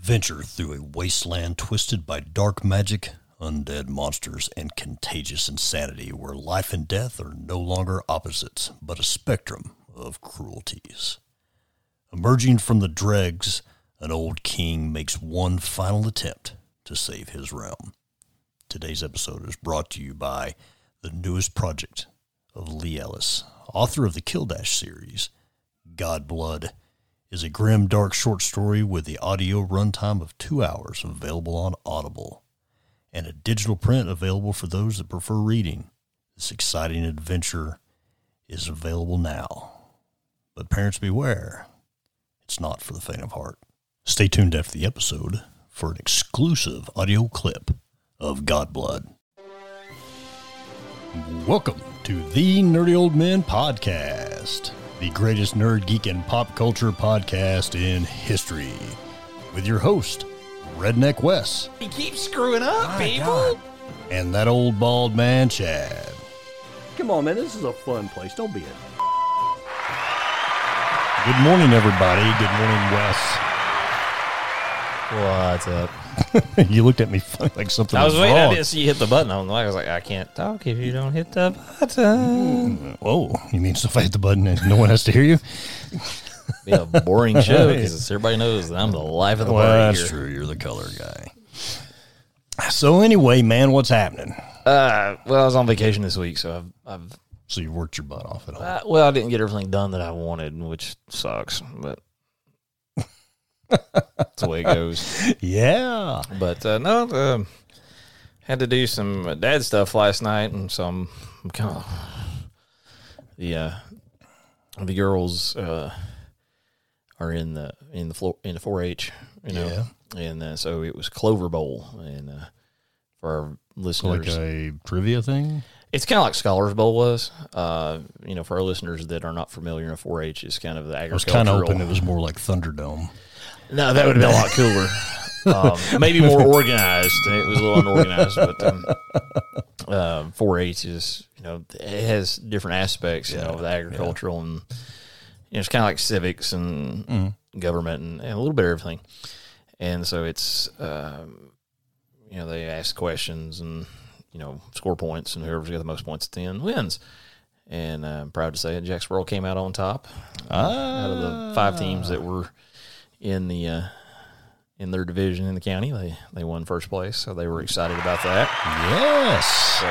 Venture through a wasteland twisted by dark magic, undead monsters, and contagious insanity where life and death are no longer opposites, but a spectrum of cruelties. Emerging from the dregs, an old king makes one final attempt to save his realm. Today's episode is brought to you by the newest project of Lee Ellis, author of the Killdash series. Godblood is a grim, dark short story with the audio runtime of 2 hours available on Audible, and a digital print available for those that prefer reading. This exciting adventure is available now. But parents beware, it's not for the faint of heart. Stay tuned after the episode for an exclusive audio clip of Godblood. Welcome to the Nerdy Old Men Podcast, the greatest nerd, geek, and pop culture podcast in history, with your host, Redneck Wes. He keeps screwing up, people. God. And that old bald man, Chad. Come on, man. This is a fun place. Don't be a... Good morning, everybody. Good morning, Wes. What's up? You looked at me funny, like something I was waiting. wrong. I didn't see you hit the button. I was like, I can't talk if you don't hit the button. Whoa, you mean if I hit the button and no one has to hear you? Be a boring show because everybody knows that I'm the life of the party. Well, that's here. true. You're the color guy. So anyway, man, what's happening? Well, I was on vacation this week, so I've So you worked your butt off at home. well, I didn't get everything done that I wanted, which sucks, but that's the way it goes. Yeah. But had to do some dad stuff last night, and so I'm kind of the girls are in the 4-H, you know, Yeah. and so it was Clover Bowl, and for our listeners, Like a trivia thing? it's kind of like Scholars Bowl was. You know, for our listeners that are not familiar, 4-H is kind of the I was agricultural. kind of hoping it was more like Thunderdome. No, that would have been a lot cooler. Maybe more organized. It was a little unorganized, but 4-H is, you know, it has different aspects, you know, of the agricultural and, you know, it's kind of like civics and government and a little bit of everything. And so it's, you know, they ask questions and, you know, score points, and whoever's got the most points at the end wins. And I'm proud to say that Jacksboro came out on top out of the 5 teams that were in the in their division in the county. They won first place, so they were excited about that. Yes.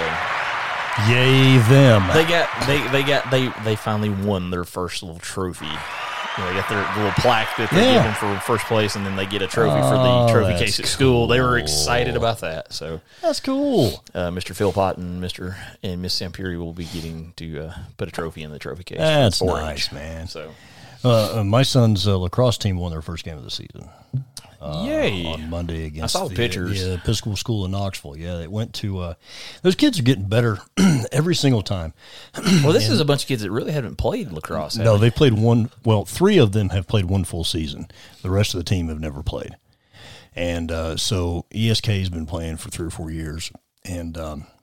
So Yay them. they finally won their first little trophy. You know, they got their little plaque that they give them for first place, and then they get a trophy for the trophy that's case at school. They were cool. excited about that. So That's cool. Mr. Philpott and Miss Sampiri will be getting to put a trophy in the trophy case. That's for 4-H. nice, man. So My son's lacrosse team won their first game of the season. yay! On Monday against I saw the pictures. the Episcopal School in Knoxville. Yeah, they went to those kids are getting better every single time. Well, this is a bunch of kids that really haven't played lacrosse. have No, they? they played one. Well, 3 of them have played one full season. The rest of the team have never played. And so ESK has been playing for 3 or 4 years, and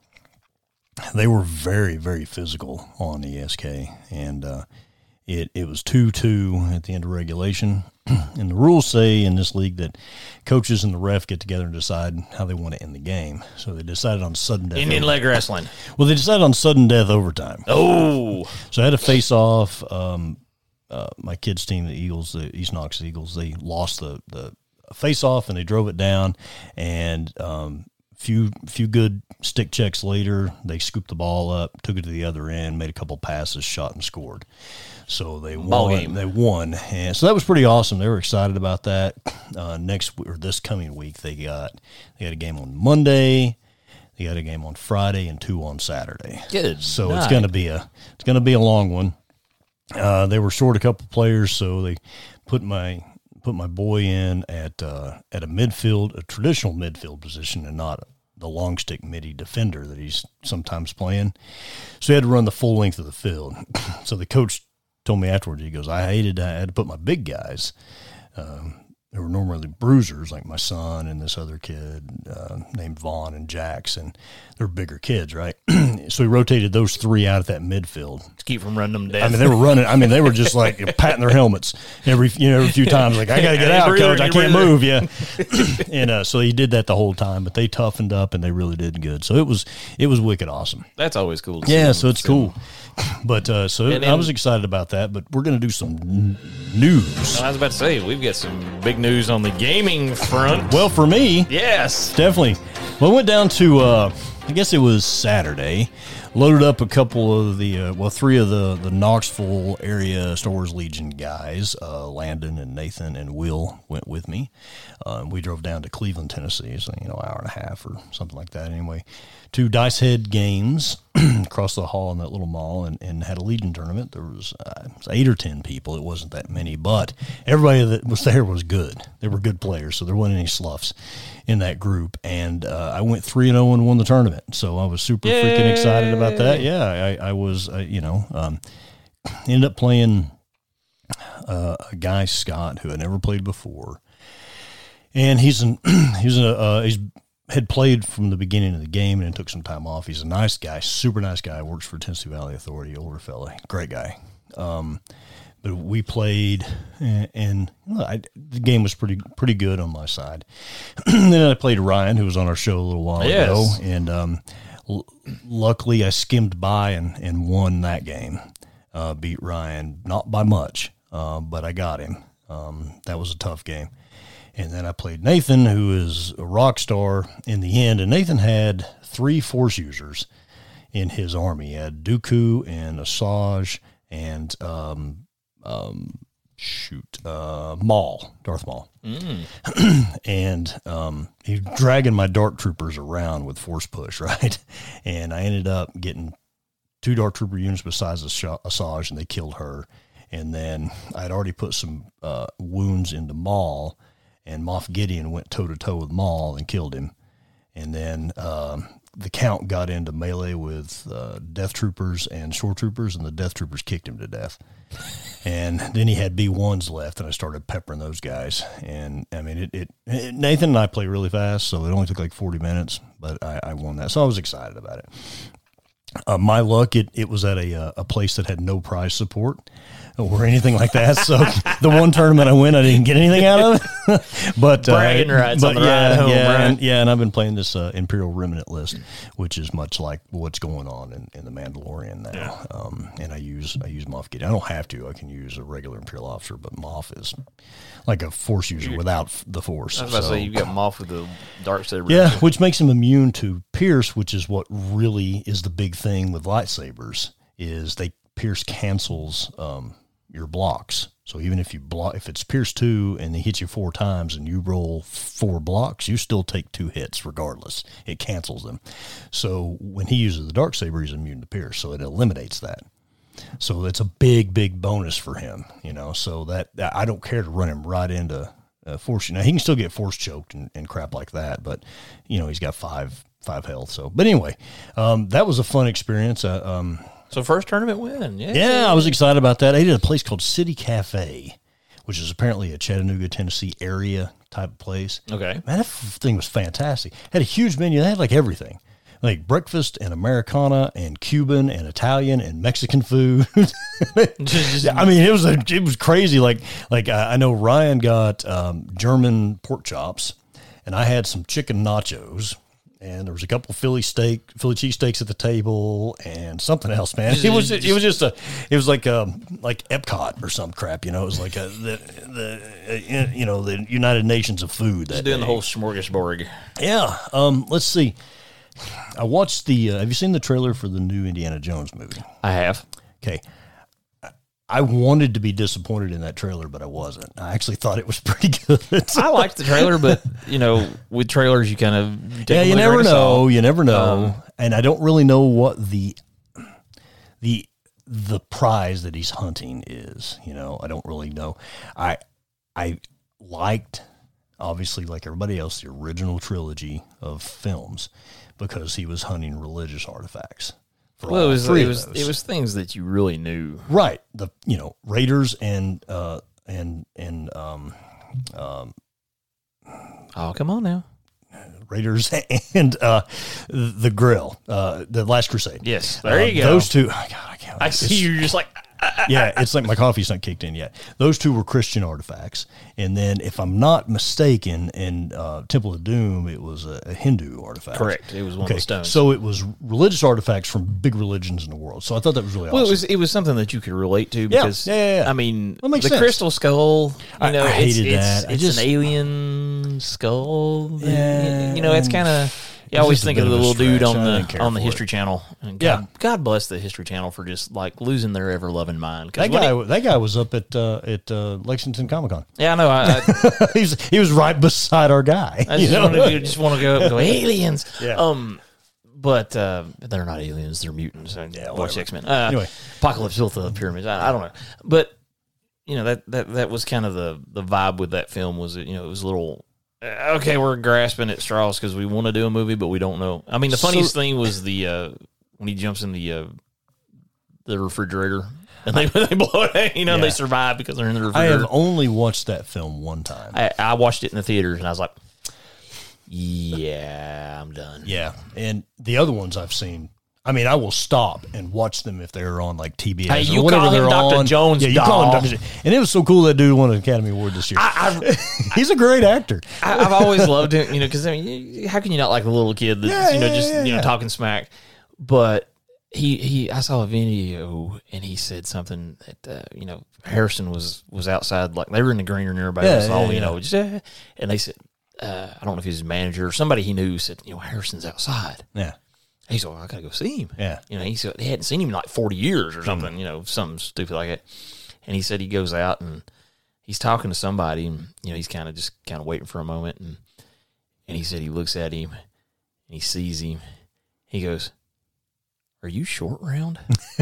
they were very, very physical on ESK. And it was 2-2 at the end of regulation. And the rules say in this league that coaches and the ref get together and decide how they want to end the game. So they decided on sudden death. Indian leg wrestling. Well, they decided on sudden death overtime. Oh, So I had a face off. My kids' team, the Eagles, the East Knox Eagles, they lost the face off and they drove it down. And few good stick checks later, they scooped the ball up, took it to the other end, made a couple passes, shot and scored. So they Ball won. game. They won, and so that was pretty awesome. They were excited about that. This coming week, they got a game on Monday. They got a game on Friday and 2 on Saturday. good. So night. it's gonna be a long one. They were short a couple players, so they put my boy in at a midfield, a traditional midfield position, and not the long stick midi defender that he's sometimes playing. So he had to run the full length of the field. So the coach told me afterwards, he goes, I had to put my big guys. They were normally bruisers, like my son and this other kid named Vaughn and Jax, and they're bigger kids, right? so he rotated those three out at that midfield. To keep from running them down. I mean, they were running. I mean, they were just like patting their helmets every few times. Like, I got to get out, coach. I can't move. Yeah. And so he did that the whole time, but they toughened up and they really did good. So it was wicked awesome. That's always cool. Yeah. So it's cool. But I was excited about that. But we're going to do some news. I was about to say, we've got some big news on the gaming front. Well, for me, yes, definitely. Well, I went down to, I guess it was Saturday, loaded up a couple of three of the Knoxville area Star Wars Legion guys. Landon and Nathan and Will went with me. We drove down to Cleveland, Tennessee, so, hour and a half or something like that anyway, to Dice Head Games across the hall in that little mall and had a Legion tournament. There was 8 or 10 people. It wasn't that many, but everybody that was there was good. They were good players, so there wasn't any sloughs in that group. And I went 3-0 and won the tournament, so I was super freaking excited about that. Yeah, I was, ended up playing a guy, Scott, who had never played before. And he's had played from the beginning of the game and then took some time off. He's a nice guy, super nice guy. Works for Tennessee Valley Authority, older fella, great guy. But we played, and the game was pretty good on my side. Then I played Ryan, who was on our show a little while ago, and luckily I skimmed by and won that game. Beat Ryan, not by much, but I got him. That was a tough game. And then I played Nathan, who is a rock star in the end. And Nathan had 3 Force users in his army. He had Dooku and Asajj and Maul, Darth Maul. And he was dragging my Dark Troopers around with Force Push, right? And I ended up getting 2 Dark Trooper units besides Asajj, and they killed her. And then I'd already put some wounds into Maul, and Moff Gideon went toe-to-toe with Maul and killed him. And then the Count got into melee with Death Troopers and Shore Troopers, and the Death Troopers kicked him to death. And then he had B1s left, and I started peppering those guys. And, I mean, Nathan and I play really fast, so it only took like 40 minutes, but I won that. So I was excited about it. My luck, it was at a place that had no prize support or anything like that. So the one tournament I went, I didn't get anything out of it. But bragging rights on the ride home, right? And I've been playing this Imperial Remnant list, which is much like what's going on in the Mandalorian now. Yeah. And I use Moff Gideon. I don't have to. I can use a regular Imperial officer, but Moff is like a Force user without the Force. I was about to say, you got Moff with the Darksaber. Yeah, which makes him immune to Pierce, which is what really is the big thing with lightsabers, is Pierce cancels your blocks. So even if if it's Pierce 2 and they hit you 4 times and you roll 4 blocks, you still take 2 hits regardless. It cancels them. So when he uses the Darksaber, he's immune to Pierce, so it eliminates that. So it's a big, big bonus for him, so that I don't care to run him right into Force. Now, he can still get Force choked and crap like that, but, he's got 5 health. So, but anyway, that was a fun experience. So first tournament win. Yeah, I was excited about that. I did a place called City Cafe, which is apparently a Chattanooga, Tennessee area type of place. Okay. Man, that thing was fantastic. Had a huge menu. They had like everything. Like breakfast and Americana and Cuban and Italian and Mexican food. I mean, it was crazy. Like I know Ryan got German pork chops, and I had some chicken nachos, and there was a couple Philly cheesesteaks at the table, and something else. Man, it was like Epcot or some crap. It was like the United Nations of food. Just doing the whole smorgasbord. Yeah. Let's see. I watched have you seen the trailer for the new Indiana Jones movie? I have. Okay. I wanted to be disappointed in that trailer, but I wasn't. I actually thought it was pretty good. I liked the trailer, but, with trailers, you kind of take you never know. You never know. And I don't really know what the prize that he's hunting is. I don't really know. I liked, obviously, like everybody else, the original trilogy of films, because he was hunting religious artifacts. Well, it was things that you really knew, right? The Raiders and oh, come on now, Raiders and The Grill, The Last Crusade. Yes, there you go. Those two. Oh, God, I can't. I see you're just like, Yeah, it's like my coffee's not kicked in yet. Those two were Christian artifacts. And then, if I'm not mistaken, in Temple of Doom, it was a Hindu artifact. correct. It was one of the stones. So it was religious artifacts from big religions in the world. So I thought that was really awesome. It was something that you could relate to because yeah. I mean That makes the sense. crystal skull. You know, I hated that. It's an alien skull. Yeah. You know, it's kind of. You It's always just a think of bit the of a little dude stretch. I didn't care on the for History Channel. And Yeah. God bless the History Channel for just like losing their ever loving mind. 'Cause That guy was up at Lexington Comic Con. yeah, I know. he was right beside our guy. I just want to go up and go aliens. Yeah. But they're not aliens; they're mutants. Yeah, watch whatever. X-Men. Anyway. Apocalypse built the pyramids. I don't know, but you know that was kind of the vibe with that film. Was it? You know, it was a little. Okay, we're grasping at straws because we want to do a movie, but we don't know. I mean, the funniest thing was the when he jumps in the refrigerator and they blow it. You know, they survive because they're in the I refrigerator. have only watched that film one time. I watched it in the theaters and I was like, yeah, I'm done. Yeah, and the other ones I've seen. I mean, I will stop and watch them if they're on like TBS. Hey, you or whatever call him they're Dr. on. Jones, Yeah, you call him dog. Dr. And it was so cool that dude won an Academy Award this year. He's a great actor. I've always loved him, you know, because I mean, how can you not like the little kid that's Yeah. talking smack? But I saw a video and he said something that you know Harrison was outside, like they were in the green room, everybody was all you know, just, and they said I don't know if he was his manager or somebody he knew said, you know, Harrison's outside. Yeah, He said, well, I gotta go see him. Yeah. You know, he said he hadn't seen him in like 40 years or something, you know, something stupid like that. And he said he goes out and he's talking to somebody and, you know, he's kind of waiting for a moment. And he said he looks at him and he sees him. He goes, are you short round?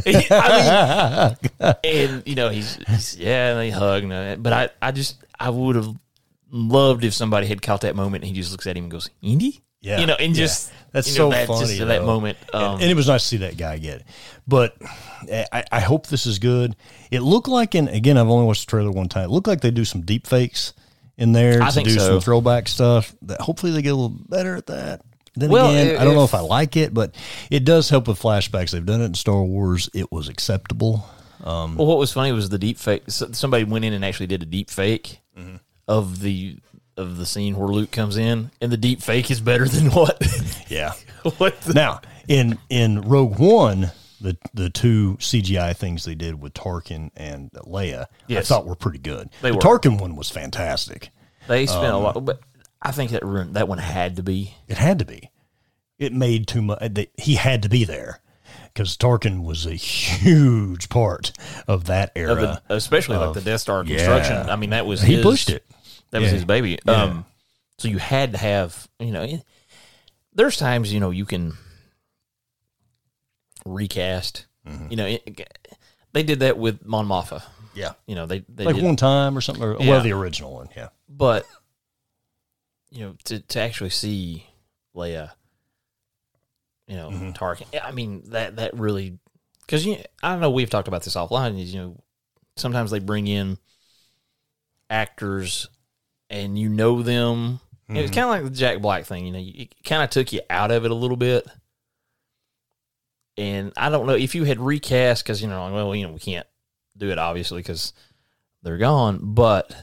I mean, and, you know, he's yeah, and they hug. But I would have loved if somebody had caught that moment and he just looks at him and goes, Indy? Yeah. You know, and just that's you know, so that, funny. just that moment. And it was nice to see that guy get it. But I hope this is good. It looked like, and again, I've only watched the trailer one time. It looked like they do some deep fakes in there I to think do so. some throwback stuff. That hopefully they get a little better at that. Then Well, again, I don't know if I like it, but it does help with flashbacks. They've done it in Star Wars. It was acceptable. Well, what was funny was the deep fake. Somebody went in and actually did a deep fake of the scene where Luke comes in, and the deep fake is better than what? Yeah. what the, Now, in Rogue One, the two CGI things they did with Tarkin and Leia, Yes. I thought were pretty good. They the were. Tarkin one was fantastic. they spent a lot, but I think that one had to be. It had to be. It made too much. He had to be there because Tarkin was a huge part of that era. Especially like the Death Star construction. Yeah. I mean, that was He his, pushed it. That was Yeah. his baby. Yeah. So you had to have, you know, there's times, you know, you can recast. You know, they did that with Mon Mothma. Yeah. You know, they Like did, one time or something. Or, Yeah. Well, the original one. Yeah. but you know, to actually see Leia, you know, Tarkin. I mean, that really, because I don't know. We've talked about this offline. Is, you know, sometimes they bring in actors and you know them. It's kind of like the Jack Black thing. You know, it kind of took you out of it a little bit. And I don't know if you had recast, because, you know, well, you know, we can't do it obviously because they're gone, but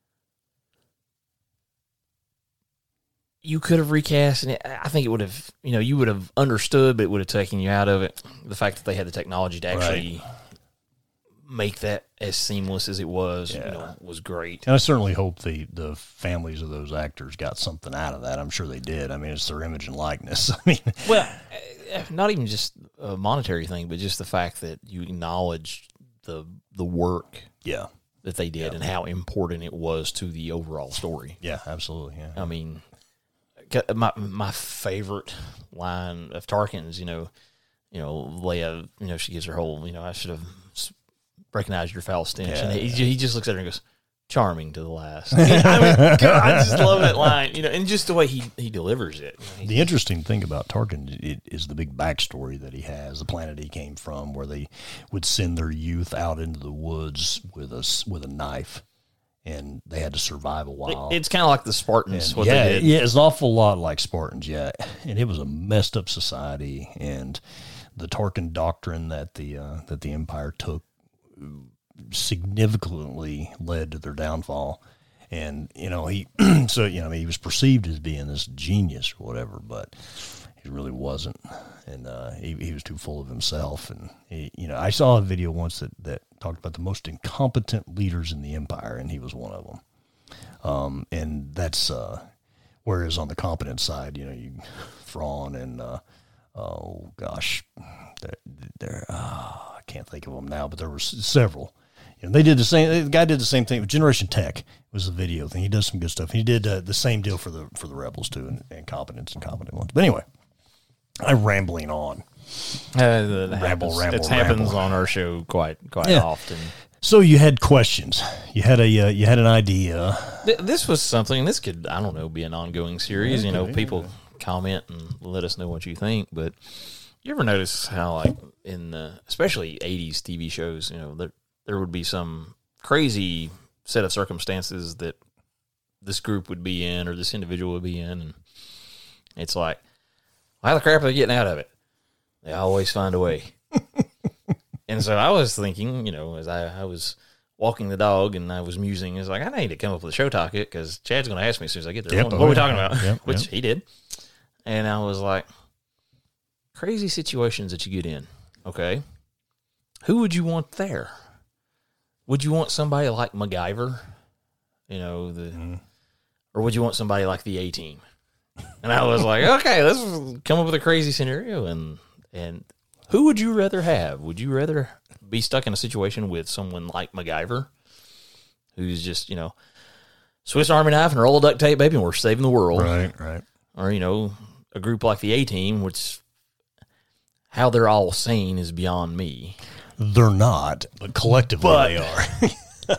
you could have recast, and I think it would have, you know, you would have understood, but it would have taken you out of it. The fact that they had the technology to actually make that as seamless as it was, you know, was great. And I certainly hope the families of those actors got something out of that. I'm sure they did. I mean, it's their image and likeness. I mean, Well, not even just a monetary thing, but just the fact that you acknowledge the work yeah. that they did and how important it was to the overall story. Yeah, absolutely. Yeah. I mean, my favorite line of Tarkin's, you know, Leia, you know, she gives her whole, you know, I should have recognized your foul stench, and he just looks at her and goes, "Charming to the last." I mean, God, I just love that line, you know, and just the way he delivers it. You know, The interesting thing about Tarkin is the big backstory that he has, the planet he came from, where they would send their youth out into the woods with a knife and they had to survive a while. It's kind of like the Spartans, what they did. Yeah, it's an awful lot like Spartans, yeah. And it was a messed up society, and the Tarkin doctrine that the Empire took significantly led to their downfall. And, he he was perceived as being this genius or whatever, but he really wasn't. And he was too full of himself. And, I saw a video once that talked about the most incompetent leaders in the Empire, and he was one of them. And that's, whereas on the competent side, you Thrawn and, I can't think of them now, but there were several. They did the same. The guy did the same thing with Generation Tech. Was the video thing. He does some good stuff. He did the same deal for the Rebels too, and competence and competent ones. But anyway, I'm rambling on. It happens on our show quite often. So you had questions. You had an idea. This was something. This could, I don't know, be an ongoing series. People comment and let us know what you think. But you ever notice how, like in especially '80s TV shows, there would be some crazy set of circumstances that this group would be in or this individual would be in, and it's like, how the crap are they getting out of it? They always find a way. And so I was thinking, as I was walking the dog and I was musing, it's like, I need to come up with a show topic because Chad's going to ask me as soon as I get there, what are we talking about? Which he did. And I was like, crazy situations that you get in. Okay. Who would you want there? Would you want somebody like MacGyver, or would you want somebody like the A-Team? And I was like, okay, let's come up with a crazy scenario. And who would you rather have? Would you rather be stuck in a situation with someone like MacGyver, who's just, Swiss Army knife and a roll of duct tape, baby, and we're saving the world. Right. Or, a group like the A-Team, which how they're all sane is beyond me. They're not, but collectively they are.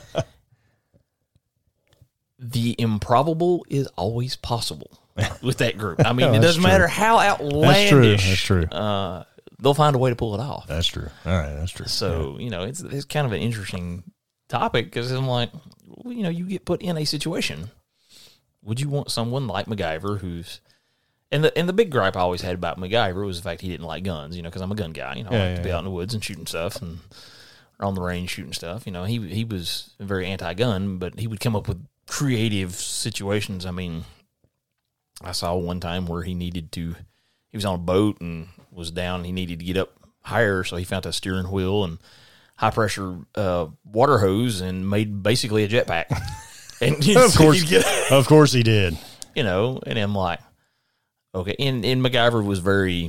The improbable is always possible with that group. I mean, it doesn't matter how outlandish. That's true. They'll find a way to pull it off. That's true. All right, that's true. So, it's kind of an interesting topic because I'm like, you get put in a situation. Would you want someone like MacGyver who's... And the big gripe I always had about MacGyver was the fact he didn't like guns, because I'm a gun guy. I like to be out in the woods and shooting stuff and or on the range shooting stuff. He was very anti-gun, but he would come up with creative situations. I mean, I saw one time where he was on a boat and was down. And he needed to get up higher, so he found a steering wheel and high-pressure water hose and made basically a jetpack. And of course he did. And I'm like, okay, and MacGyver was very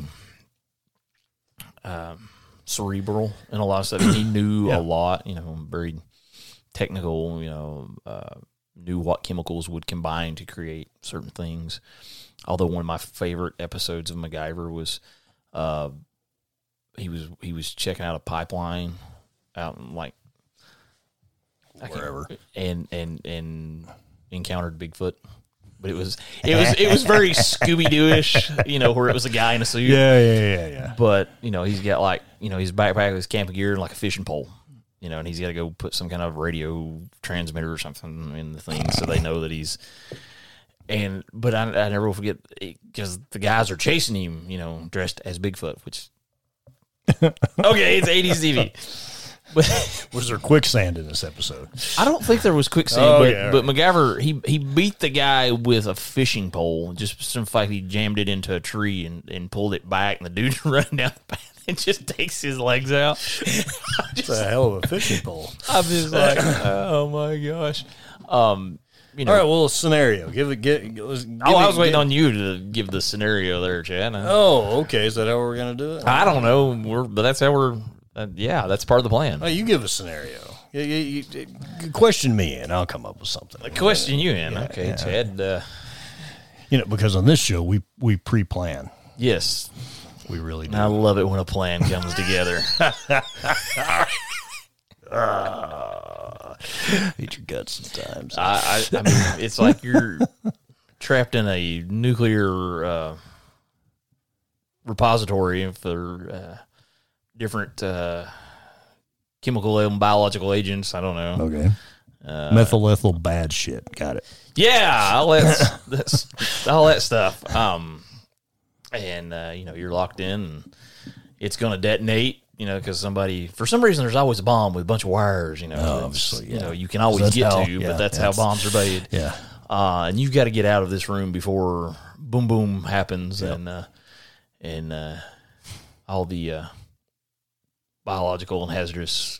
cerebral in a lot of stuff. He knew a lot, very technical, knew what chemicals would combine to create certain things. Although one of my favorite episodes of MacGyver was he was checking out a pipeline out in wherever and encountered Bigfoot. But it was very Scooby-Doo-ish, where it was a guy in a suit. Yeah. But, he's got his backpack with his camping gear and like a fishing pole, and he's got to go put some kind of radio transmitter or something in the thing so they know that he's. But I never will forget because the guys are chasing him, dressed as Bigfoot, which. Okay, it's 80s TV. Was there quicksand in this episode? I don't think there was quicksand, but MacGyver, he beat the guy with a fishing pole. Just some fact he jammed it into a tree and pulled it back, and the dude running down the path and just takes his legs out. It's a hell of a fishing pole. I'm just like, oh my gosh. All right, well, a scenario. I was waiting on you to give the scenario there, Chad. Oh, okay. Is that how we're going to do it? I don't know, but that's how we're. That's part of the plan. Oh, you give a scenario. You question me, and I'll come up with something. Question you in, okay, Chad. Because on this show we pre-plan. Yes, we really do. I love it when a plan comes together. Eat your guts sometimes. I mean, it's like you're trapped in a nuclear repository for. Different chemical and biological agents. I don't know. Okay. Methyl ethyl bad shit. Got it. Yeah, all that stuff. And you're locked in, and it's going to detonate. Because for some reason, there's always a bomb with a bunch of wires. Obviously, you can always get to, but that's how bombs are made. Yeah. And you've got to get out of this room before boom boom happens, and all the biological and hazardous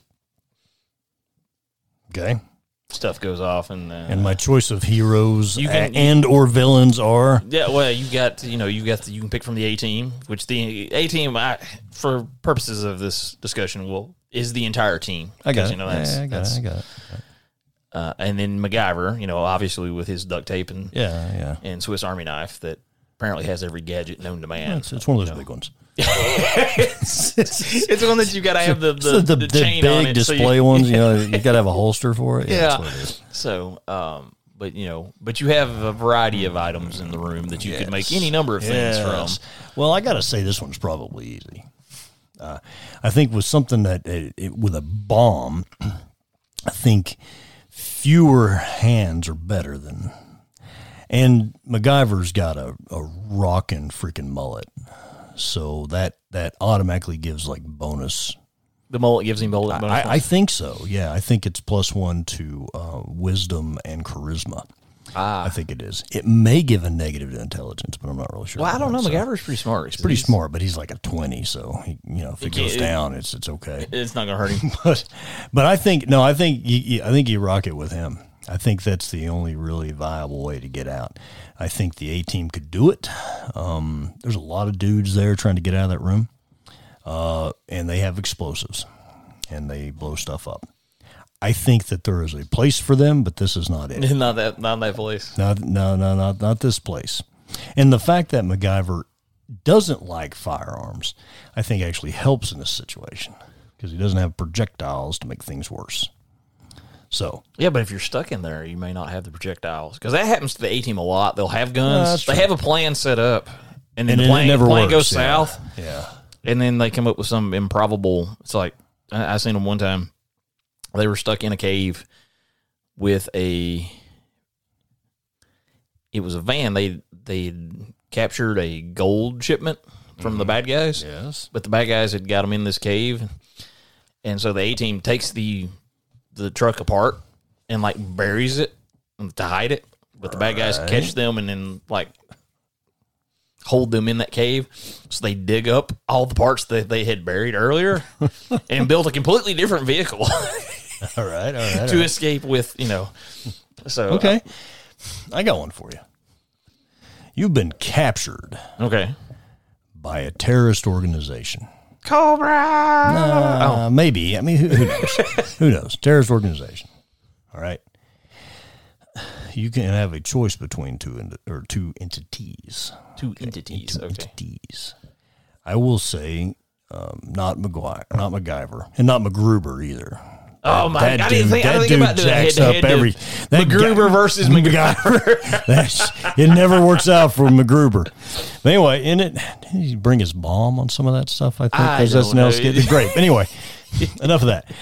stuff goes off, and my choice of heroes and or villains are you can pick from the A team, which the A team for purposes of this discussion is the entire team. I got it. I got it. And then MacGyver, obviously with his duct tape and Swiss Army knife that apparently has every gadget known to man. It's one of those big ones. It's the one that you got to have the chain big on it, display ones. You got to have a holster for it. Yeah. That's what it is. So, but you have a variety of items in the room that you could make any number of things from. Well, I got to say this one's probably easy. I think with something that with a bomb, I think fewer hands are better than. And MacGyver's got a rockin' freaking mullet. So that automatically gives like bonus. The mullet gives him bonus. I think so. Yeah, I think it's +1 to wisdom and charisma. I think it is. It may give a negative to intelligence, but I'm not really sure. Well, I don't know. MacGyver's pretty smart. He's pretty smart, but he's like a 20. So if it goes down, it's okay. It's not gonna hurt him. but I think you rock it with him. I think that's the only really viable way to get out. I think the A team could do it. There's a lot of dudes there trying to get out of that room, and they have explosives, and they blow stuff up. I think that there is a place for them, but this is not it. Not that place. Not this place. And the fact that MacGyver doesn't like firearms, I think actually helps in this situation because he doesn't have projectiles to make things worse. So yeah, but if you're stuck in there, you may not have the projectiles because that happens to the A team a lot. They'll have guns, they have a plan set up, and then the plane goes south. Yeah, and then they come up with some improbable. It's like I seen them one time. They were stuck in a cave with it was a van. They captured a gold shipment from the bad guys. Yes, but the bad guys had got them in this cave, and so the A team takes the truck apart and like buries it to hide it, but the bad guys catch them and then like hold them in that cave. So they dig up all the parts that they had buried earlier and build a completely different vehicle. All right. To escape with, so. Okay. I got one for you. You've been captured. Okay. By a terrorist organization. Cobra. Maybe. I mean, who knows? Who knows? Terrorist organization. All right. You can have a choice between two entities. Two entities. Okay. Entities. I will say, not MacGyver, and not MacGruber either. Oh my! I didn't think about doing head-to-head. MacGruber versus MacGyver. It never works out for MacGruber. But anyway, did he bring his bomb on some of that stuff? I think because that's an great. Anyway, enough of that.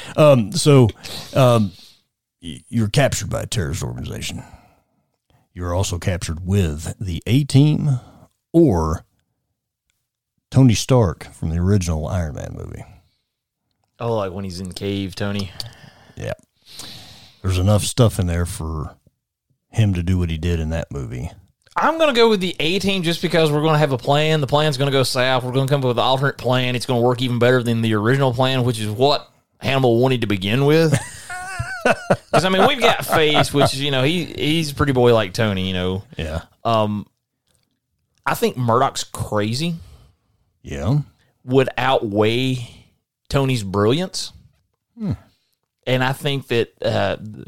You're captured by a terrorist organization. You're also captured with the A team or Tony Stark from the original Iron Man movie. Oh, like when he's in the cave, Tony? Yeah. There's enough stuff in there for him to do what he did in that movie. I'm going to go with the A team just because we're going to have a plan. The plan's going to go south. We're going to come up with an alternate plan. It's going to work even better than the original plan, which is what Hannibal wanted to begin with. Because, I mean, we've got Face, which, he's a pretty boy like Tony, Yeah. I think Murdoch's crazy. Yeah. Would outweigh Tony's brilliance. And I think that,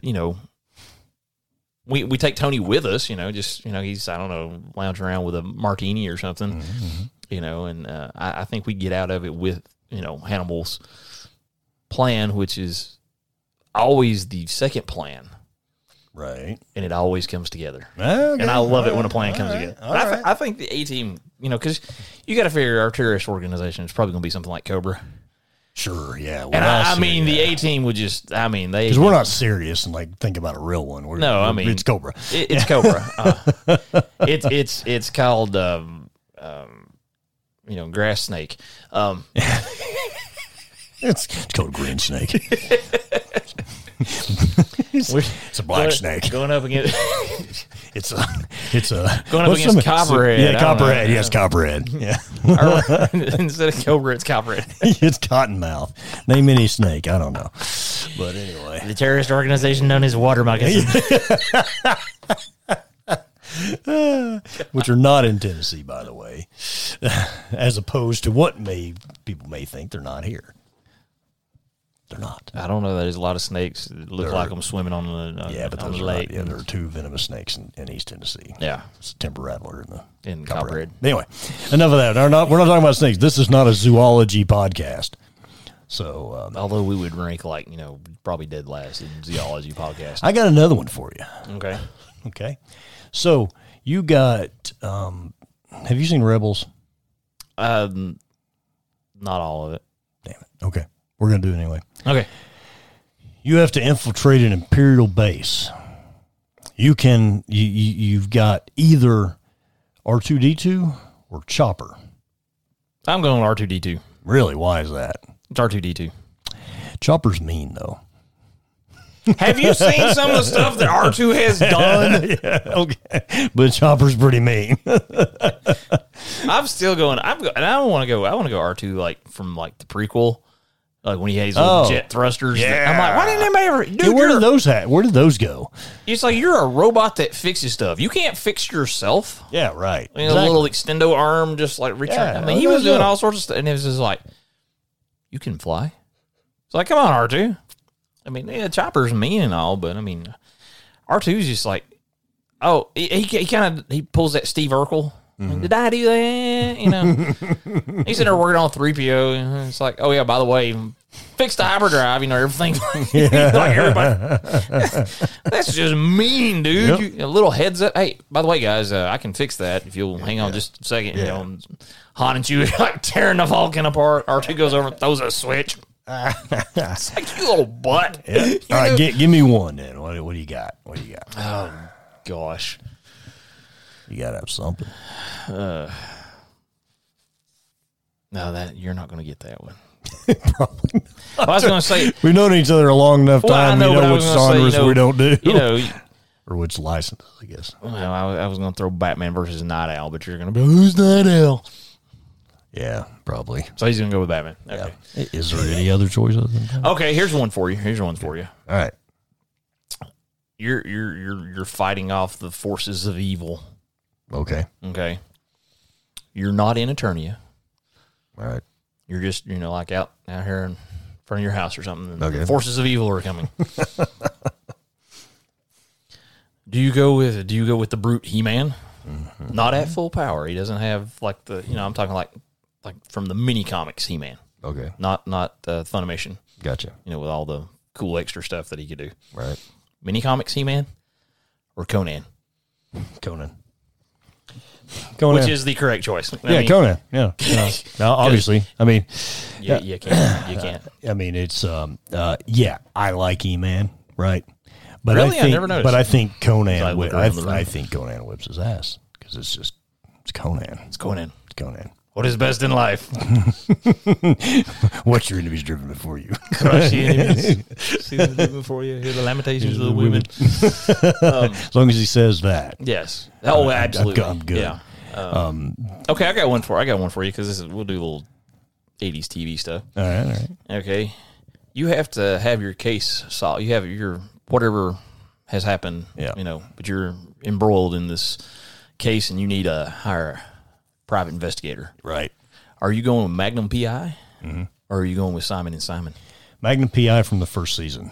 we take Tony with us, he's, I don't know, lounging around with a martini or something, and I think we get out of it with, Hannibal's plan, which is always the second plan. Right. And it always comes together. Okay. And I love it when a plan comes together. Right. I think the A team, because you got to figure our terrorist organization is probably going to be something like Cobra. Sure, yeah. And I mean, the A team would just, I mean, they. Because we're not serious and like think about a real one. I mean, it's Cobra. It's Cobra. It's called, grass snake. It's called green snake. It's a black snake. Going up against. It's a going up against copperhead. Yeah, copperhead. Yes, copperhead. Yeah. Instead of cobra, it's copperhead. It's cottonmouth. Name any snake. I don't know. But anyway, the terrorist organization known as water moccasin. Which are not in Tennessee, by the way, as opposed to what people may think they're not here. They're not. I don't know. There's a lot of snakes that look like them swimming on the on the lake. There are 2 venomous snakes in East Tennessee. Yeah, it's a timber rattler in copperhead. Anyway, enough of that. We're not talking about snakes. This is not a zoology podcast. So, although we would rank probably dead last in zoology podcast. I got another one for you. Okay. So you got. Have you seen Rebels? Not all of it. Damn it. Okay. We're going to do it anyway. Okay. You have to infiltrate an Imperial base. You've got either R2-D2 or Chopper. I'm going R2-D2. Really? Why is that? It's R2-D2. Chopper's mean, though. Have you seen some of the stuff that R2 has done? Yeah, okay. But Chopper's pretty mean. I'm still going. And I don't want to go. I want to go R2 from the prequel. Like when he has little jet thrusters. Yeah. I'm like, why didn't anybody ever? Dude, Yeah, where did those go? It's like you're a robot that fixes stuff. You can't fix yourself. Yeah, right. A little extendo arm, just like reaching. Yeah, I mean, he was doing all sorts of stuff, and it was just like, you can fly. It's like, come on, R2. I mean, yeah, Chopper's mean and all, but I mean, R2's just like, oh, he pulls that Steve Urkel. Mm-hmm. Did I do that? He's in there working on 3PO, and it's like, oh yeah, by the way, fix the hyperdrive. Everything. Like everybody. That's just mean, dude. Yep. A little heads up. Hey, by the way, guys, I can fix that if you'll hang on just a second. Yeah. Han and Chewie like tearing the Vulcan apart. R2 goes over and throws a switch. It's like, you little butt. Yeah. All right, give me one then. What do you got? Oh gosh. You got to have something. No, that you're not going to get that one. Probably not. I was going to say, we've known each other a long enough time. I know, which genres we don't do. Or which licenses, I guess. Well, I was going to throw Batman versus Night Owl, but you're going to be, who's Night Owl? Yeah, probably. So he's going to go with Batman. Okay. Yeah. Is there any other choice other than that? Okay, here's one for you. All right. You're fighting off the forces of evil. Okay. You're not in Eternia. All right. You're just, like out here in front of your house or something. And okay. The forces of evil are coming. Do you go with the brute He-Man? Mm-hmm. Not at full power. He doesn't have like the, I'm talking like from the mini comics He-Man. Okay. Not Funimation. Gotcha. With all the cool extra stuff that he could do. Right. Mini comics He-Man or Conan? Conan. Which is the correct choice. Conan. Yeah. Now, obviously, I mean, you can't. I mean, it's I like He-Man, right? But really, I never noticed. But I think Conan. I think Conan whips his ass because it's Conan. It's Conan. What is best in life? Watch your enemies driven before you. Crush the enemies. See them driven before you. Hear the lamentations of the women. As long as he says that. Yes. Oh, absolutely. I'm good. Yeah. Okay, I got one for you because we'll do a little 80s TV stuff. All right. Okay. You have to have your case solved. You have your whatever has happened, but you're embroiled in this case and you need to hire private investigator. Right. Are you going with Magnum P.I. Mm-hmm. or are you going with Simon & Simon? Magnum P.I. from the first season.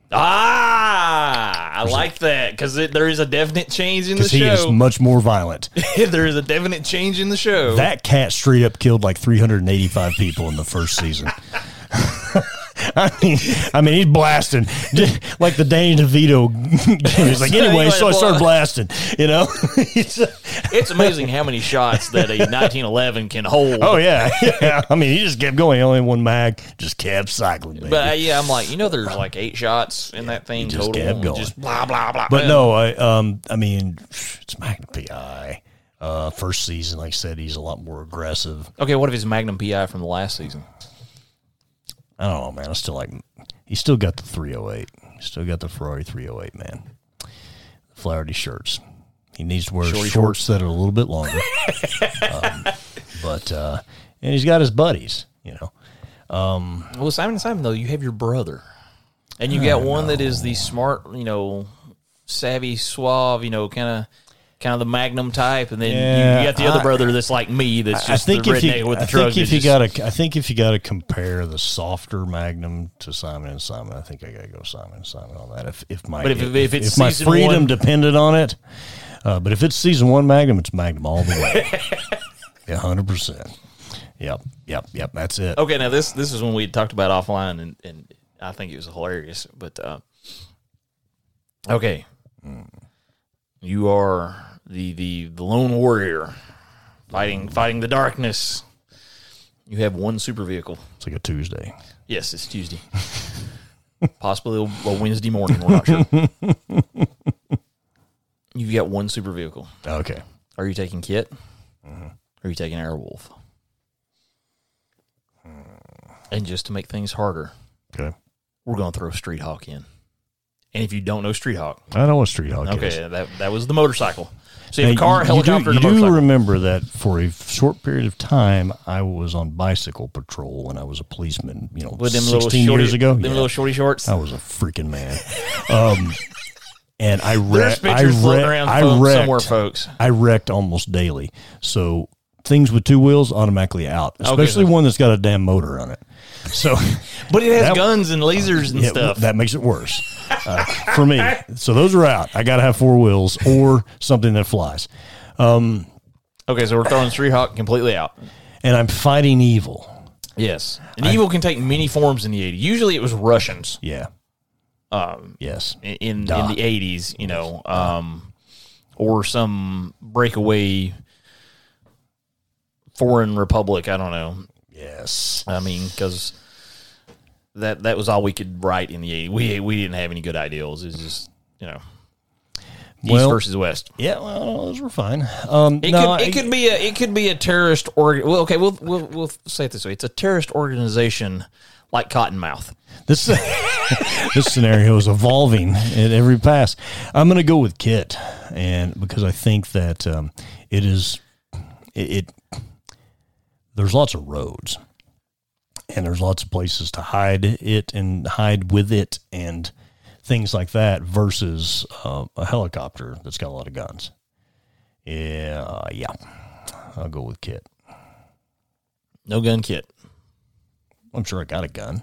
I like that because there is a definite change in the show. Because he is much more violent. There is a definite change in the show. That cat straight up killed like 385 people in the first season. I mean, he's blasting like the Danny DeVito. He's like, anyway, so I started blasting. You know, It's amazing how many shots that a 1911 can hold. oh yeah. I mean, he just kept going. He only had one mag, just kept cycling. Baby. But yeah, I'm like, there's like 8 shots in that thing just total. kept going. Just blah blah blah. But no, I mean, it's Magnum PI. First season, like I said, he's a lot more aggressive. Okay, what if it's Magnum PI from the last season? I don't know, man. I still like. He's still got the 308. Still got the Ferrari 308, man. The Flaherty shirts. He needs to wear shorts that are a little bit longer. And he's got his buddies, you know. Well, Simon & Simon, though, you have your brother. And you got one that is the smart, savvy, suave, kind of the Magnum type, and then you got the other brother that's like me, that's just the redneck with the truck. I think if you got to compare the softer Magnum to Simon & Simon, I think I got to go Simon & Simon on that. If my freedom depended on it, but if it's season 1 Magnum, it's Magnum all the way. 100%. Yep. That's it. Okay, now this is when we talked about offline, and I think it was hilarious. But okay, you are the lone warrior fighting the darkness. You have one super vehicle. It's like a Tuesday. Yes, it's Tuesday. Possibly a Wednesday morning. We're not sure. You've got one super vehicle. Okay. Are you taking Kit? Mm-hmm. Or are you taking Airwolf? And just to make things harder, okay, we're going to throw Street Hawk in. And if you don't know Street Hawk, I know what Street Hawk is. Okay, that was the motorcycle. So you have a car, helicopter, and a motorcycle. You do remember that for a short period of time, I was on bicycle patrol when I was a policeman, with them 16 years ago. Them little shorty shorts. I was a freaking man. And I There's pictures floating around somewhere, folks. I wrecked almost daily. So things with 2 wheels automatically out, especially one that's got a damn motor on it. So, but it has guns and lasers and stuff. That makes it worse for me. So those are out. I got to have 4 wheels or something that flies. Okay, so we're throwing Street Hawk completely out. And I'm fighting evil. Yes. And evil can take many forms in the 80s. Usually it was Russians. Yeah. Yes. In the 80s, or some breakaway foreign republic. I don't know. Yes. I mean, because that was all we could write in the 80s. We didn't have any good ideals. It's just, East versus West. Yeah, well, those were fine. It could be a terrorist well, okay, we'll say it this way. It's a terrorist organization like Cottonmouth. This scenario is evolving at every pass. I'm going to go with Kit, and because I think that there's lots of roads, and there's lots of places to hide it and hide with it and things like that versus a helicopter that's got a lot of guns. Yeah, I'll go with Kit. No gun Kit. I'm sure I got a gun.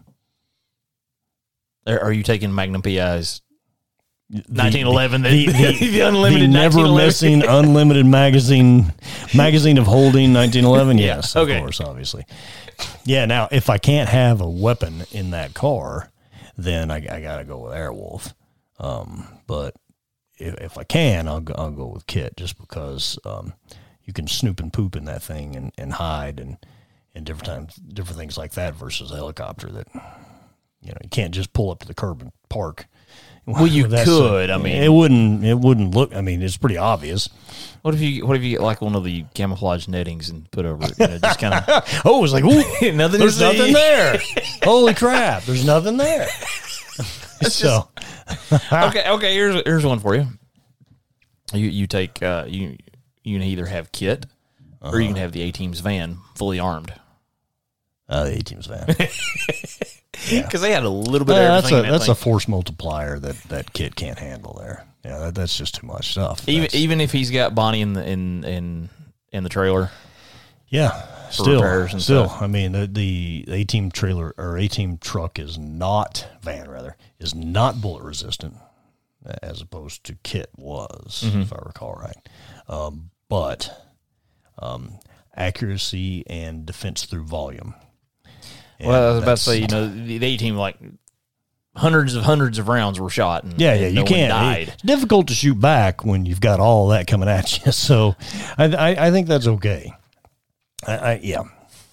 Are you taking Magnum PI's 1911? The unlimited, the never missing unlimited magazine of holding 1911. Yes, of course, obviously. Yeah. Now, if I can't have a weapon in that car, then I got to go with Airwolf. But if I can, I'll go with Kit, just because you can snoop and poop in that thing and hide and different things like that versus a helicopter that you can't just pull up to the curb and park. Well, you could. I mean, it wouldn't look. I mean, it's pretty obvious. What if you get like one of the camouflage nettings and put over it? Just kind of. Oh, it's like, ooh, there's nothing there. Holy crap! There's nothing there. So, okay. Here's one for you. You take you can either have Kit or you can have the A-Team's van fully armed. The A-Team's van. Because they had a little bit of everything. That's a force multiplier that Kit can't handle there. Yeah, that's just too much stuff. Even if he's got Bonnie in the trailer. Yeah, still. Stuff. I mean, the A-Team trailer or A-Team truck is not bullet resistant, as opposed to Kit was, if I recall right. But accuracy and defense through volume. Well, I was about to say, the A-team, like, hundreds of rounds were shot. And, yeah, and you no can't. one died. It's difficult to shoot back when you've got all that coming at you. So I think that's okay. Yeah.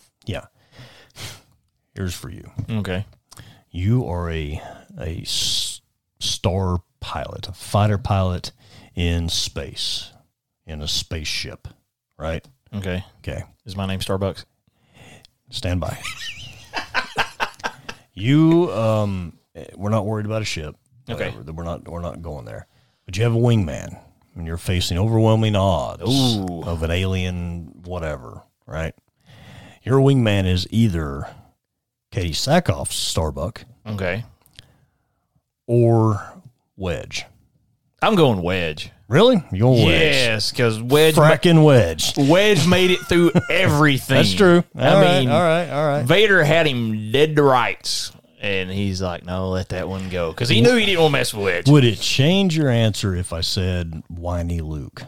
Here's for you. Okay. You are a star pilot, a fighter pilot in space, in a spaceship, right? Okay. Okay. Is my name Starbucks? Stand by. You, we're not worried about a ship. Okay. Whatever. We're not going there. But you have a wingman, and you're facing overwhelming odds of an alien whatever, right? Your wingman is either Katie Sackhoff's Starbuck Okay. or Wedge. I'm going Wedge. Really? You're going Wedge? Yes, because Wedge Wedge made it through everything. That's true. I mean, all right. Vader had him dead to rights, and he's like, no, let that one go, because he knew he didn't want to mess with Wedge. Would it change your answer if I said whiny Luke?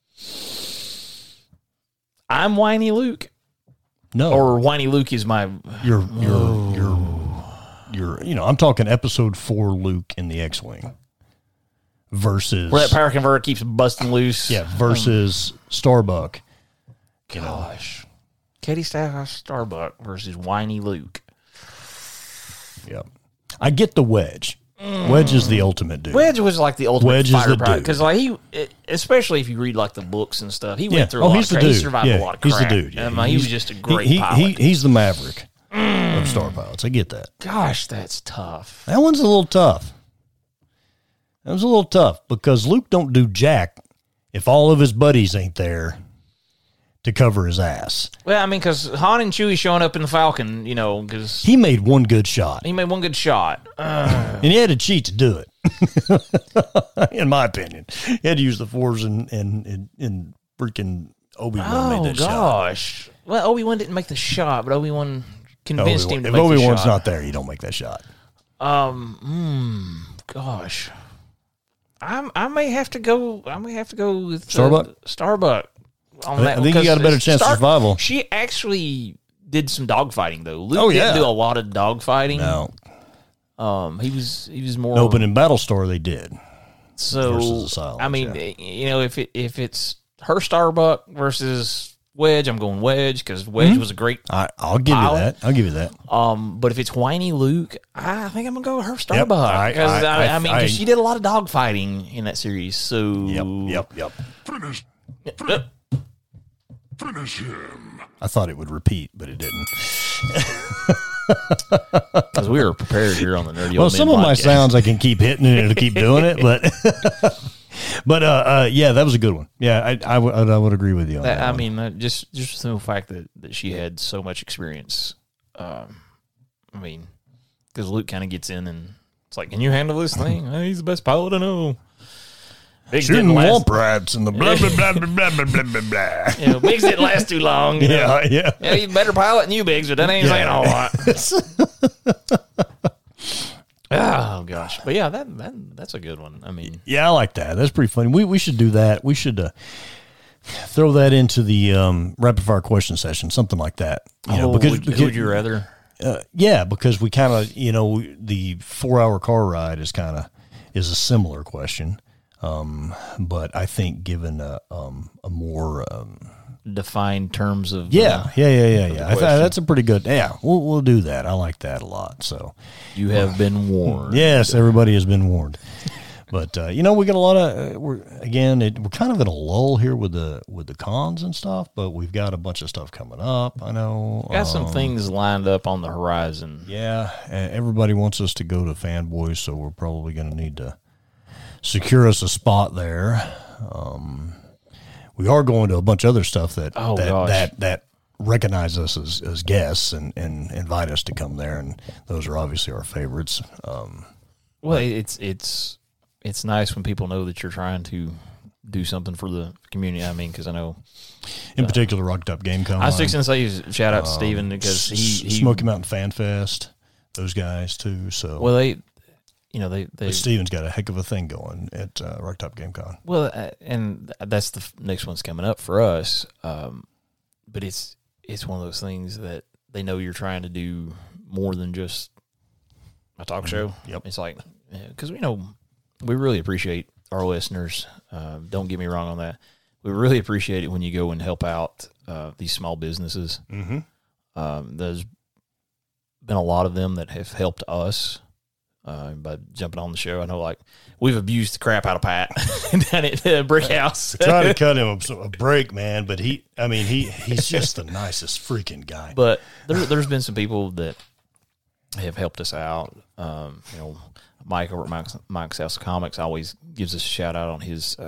I'm whiny Luke. No. Or whiny Luke is my... You're I'm talking episode 4 Luke in the X-Wing versus... Where that power converter keeps busting loose. Yeah, versus Starbuck. Gosh. Katie Sackhoff Starbuck versus whiny Luke. Yep. I get the Wedge. Wedge is the ultimate dude. Wedge was like the ultimate Wedge is fighter the pilot, dude. because like especially if you read like the books and stuff, he went through a lot he's of crap. the He dude. survived a lot of crap. He's the dude. Yeah. He was just a great pilot. He's the Maverick of star pilots. I get that. Gosh, that's tough. That one's a little tough. That was a little tough because Luke don't do jack if all of his buddies ain't there to cover his ass. Well, I mean, because Han and Chewie showing up in the Falcon, because He made one good shot. he made one good shot. And he had to cheat to do it. In my opinion. He had to use the Force and freaking Obi-Wan made that shot. Gosh. Well, Obi-Wan didn't make the shot, but Obi-Wan convinced him to If make the Obi-Wan's shot. not there, you don't make that shot. Gosh. I may have to go with Starbuck? On that I think you got a better chance of survival. She actually did some dogfighting though. Luke Oh, yeah. didn't do a lot of dogfighting. No. He was more No, but in Battlestar they did. so versus the Cylons, I mean, if it's her Starbuck versus Wedge, I'm going Wedge because Wedge was a great I'll give pilot. you that. I'll give you that. But if it's whiny Luke, I think I'm gonna go with her Starbuck I- because I- I mean, she did a lot of dogfighting in that series. So Yep. Finish him. I thought it would repeat, but it didn't. because we were prepared here on the Nerdy Well, Old some Men of my podcast. sounds I can keep hitting and it'll keep doing it, but yeah, that was a good one. Yeah, I would agree with you on that. I one. mean, just the simple fact that she had so much experience. I mean, because Luke kind of gets in and it's like, can you handle this thing? He's the best pilot I know. Biggs shooting didn't last. womp rats and the blah blah blah blah blah blah blah blah. Biggs didn't last too long. Yeah. Yeah, he's a better pilot than you, Biggs, but that ain't saying a whole lot. Oh gosh, but yeah, that's a good one. I mean, Yeah, I like that. That's pretty funny. We should do that. We should throw that into the rapid fire question session, something like that. Because would you rather? Yeah, because we kind of the 4-hour car ride is a similar question, but I think given a more Defined terms of yeah. That's a pretty good. Yeah, we'll do that. I like that a lot. So you have been warned. yes, everybody has been warned. But we got a lot of we're kind of in a lull here with the cons and stuff, but we've got a bunch of stuff coming up. I know Got some things lined up on the horizon. Yeah, everybody wants us to go to Fanboys, so we're probably going to need to secure us a spot there. We are going to a bunch of other stuff that recognize us as guests and invite us to come there, and those are obviously our favorites. Well, it's nice when people know that you're trying to do something for the community. I mean, because I know, in particular, Rock Top Game Con. I was fixing to say shout out to Steven because he Smoky Mountain Fan Fest, those guys too. So they but Steven's got a heck of a thing going at Rock Top Game Con. well, and that's the next one's coming up for us. But it's one of those things that they know you're trying to do more than just a talk show. Yep. It's like, because we really appreciate our listeners. Don't get me wrong on that. We really appreciate it when you go and help out these small businesses. Mm-hmm. There's been a lot of them that have helped us by jumping on the show. I know, like, we've abused the crap out of Pat down at the Brick House. Try to cut him a break, man, but he's just the nicest freaking guy. But there's been some people that have helped us out. Mike over at Mike's House of Comics always gives us a shout out on his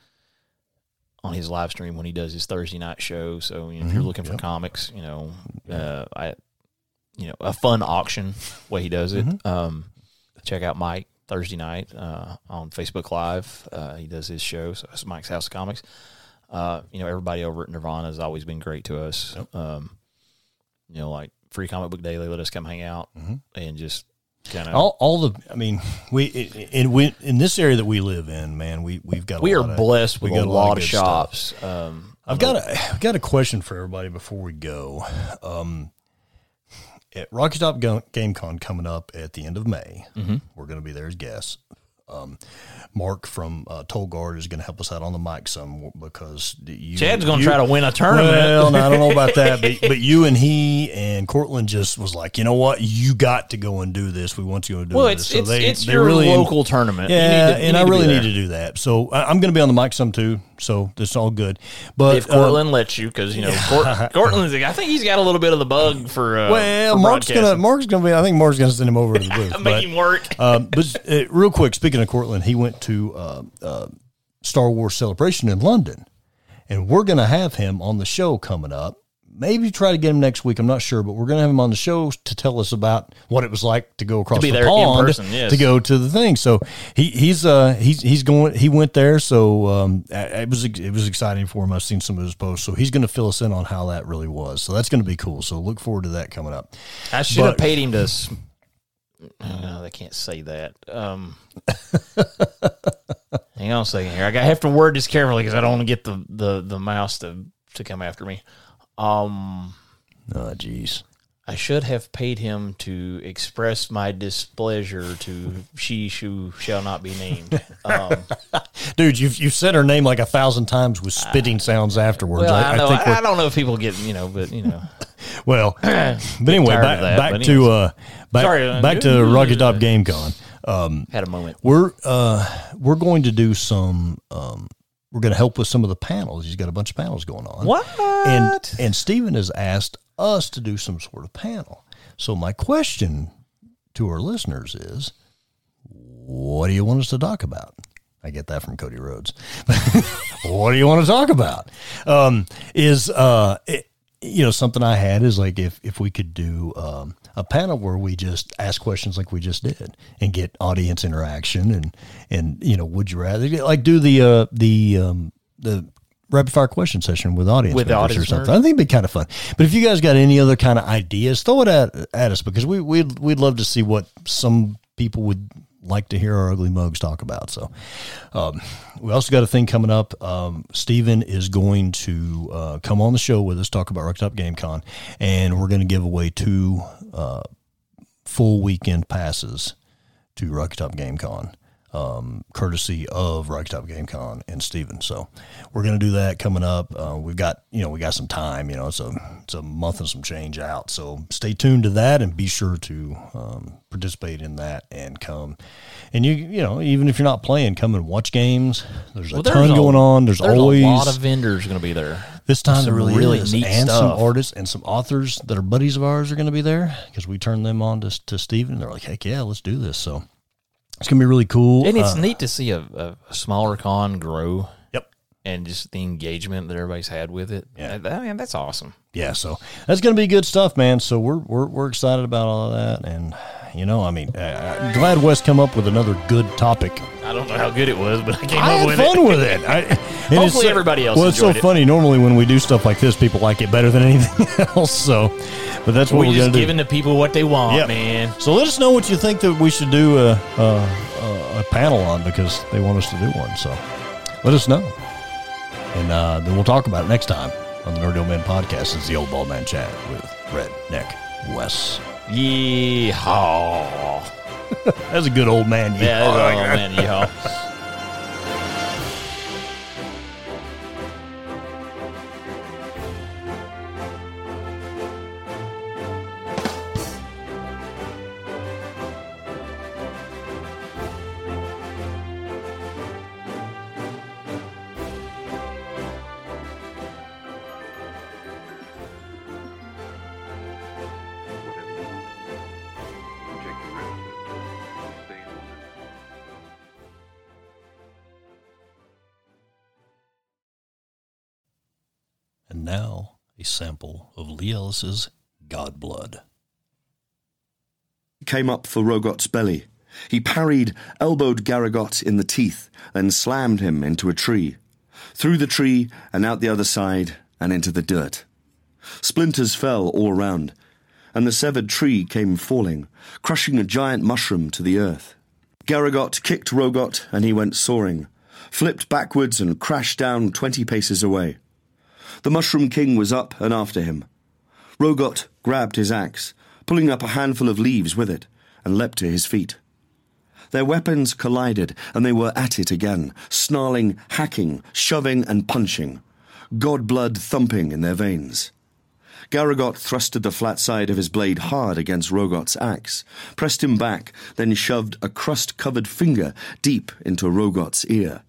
live stream when he does his Thursday night show. So if you're looking for comics, a fun auction way he does it. Check out Mike Thursday night on Facebook Live. He does his show. So it's Mike's House of Comics. Everybody over at Nirvana has always been great to us. Yep. Like Free Comic Book Daily, let us come hang out and just kind of we in this area that we live in, man, we've got we are blessed with a lot of shops. I've got a question for everybody before we go. At Rocky Top Game Con coming up at the end of May, we're going to be there as guests. Mark from Toll Guard is going to help us out on the mic some because Chad's going to try to win a tournament. Well, no, I don't know about that, but you and he and Cortland just was like, you know what, you got to go and do this. We want you to do this. Well, it's your really local tournament. Yeah, I really need to do that. So I'm going to be on the mic some too. So that's all good. But if Cortland lets you, because Cortland's, I think he's got a little bit of the bug for. Mark's gonna be. I think Mark's gonna send him over to the booth. Make him work. But real quick, speaking of Cortland, he went to Star Wars Celebration in London, and we're gonna have him on the show coming up. Maybe try to get him next week. I'm not sure, but we're going to have him on the show to tell us about what it was like to go across the pond to go to the thing. So he's going. He went there, so it was exciting for him. I've seen some of his posts, so he's going to fill us in on how that really was. So that's going to be cool. So look forward to that coming up. I should have paid him to. No, they can't say that. Hang on a second here. I have to word this carefully because I don't want to get the mouse to come after me. Oh, geez. I should have paid him to express my displeasure to she who shall not be named. Dude, you've said her name like 1,000 times with spitting sounds afterwards. Well, I don't know if people get, but. Well, but anyway, back to Rocky Top Game Con. Had a moment. We're going to do some. We're going to help with some of the panels. He's got a bunch of panels going on. What? And Steven has asked us to do some sort of panel. So my question to our listeners is, what do you want us to talk about? I get that from Cody Rhodes. What do you want to talk about? Something I had is like if we could do a panel where we just ask questions like we just did and get audience interaction and would you rather like do the rapid fire question session with audience members or something. I think it'd be kind of fun. But if you guys got any other kind of ideas, throw it at us because we'd love to see what some people would like to hear our ugly mugs talk about. So we also got a thing coming up. Steven is going to come on the show with us, talk about Rocky Top Game Con, and we're going to give away 2 full weekend passes to Rocky Top Game Con, courtesy of Rocky Top Game Con and Steven. So we're going to do that coming up. We got some time, it's a month and some change out. So stay tuned to that and be sure to participate in that and come. And even if you're not playing, come and watch games. There's a ton going on. There's always a lot of vendors going to be there. This time there really is. Neat and stuff. Some artists and some authors that are buddies of ours are going to be there because we turned them on to Steven. And they're like, heck yeah, let's do this. So it's going to be really cool. And it's neat to see a smaller con grow. Yep. And just the engagement that everybody's had with it. Yeah. That's awesome. Yeah, so that's going to be good stuff, man. So we're excited about all of that. And, glad Wes come up with another good topic. I don't know how good it was, but I came up with it. I had fun with it. Hopefully everybody else enjoyed it. Well, it's so funny. Normally when we do stuff like this, people like it better than anything else. So, but that's what we're going to do. We're just giving the people what they want, man. So let us know what you think that we should do a panel on because they want us to do one. So let us know. And then we'll talk about it next time on the Nerdy Old Man Podcast. It's the Old Bald Man Chat with Redneck Wes. Yeehaw. That's a good old man. Yeah, that's all, man. Yeehaw. And now, a sample of Lee Ellis's God Blood. Came up for Rogot's belly. He parried, elbowed Garagot in the teeth, then slammed him into a tree. Through the tree, and out the other side, and into the dirt. Splinters fell all round, and the severed tree came falling, crushing a giant mushroom to the earth. Garagot kicked Rogot, and he went soaring, flipped backwards and crashed down 20 paces away. The Mushroom King was up and after him. Rogot grabbed his axe, pulling up a handful of leaves with it, and leapt to his feet. Their weapons collided, and they were at it again, snarling, hacking, shoving and punching, god blood thumping in their veins. Garagot thrusted the flat side of his blade hard against Rogot's axe, pressed him back, then shoved a crust-covered finger deep into Rogot's ear.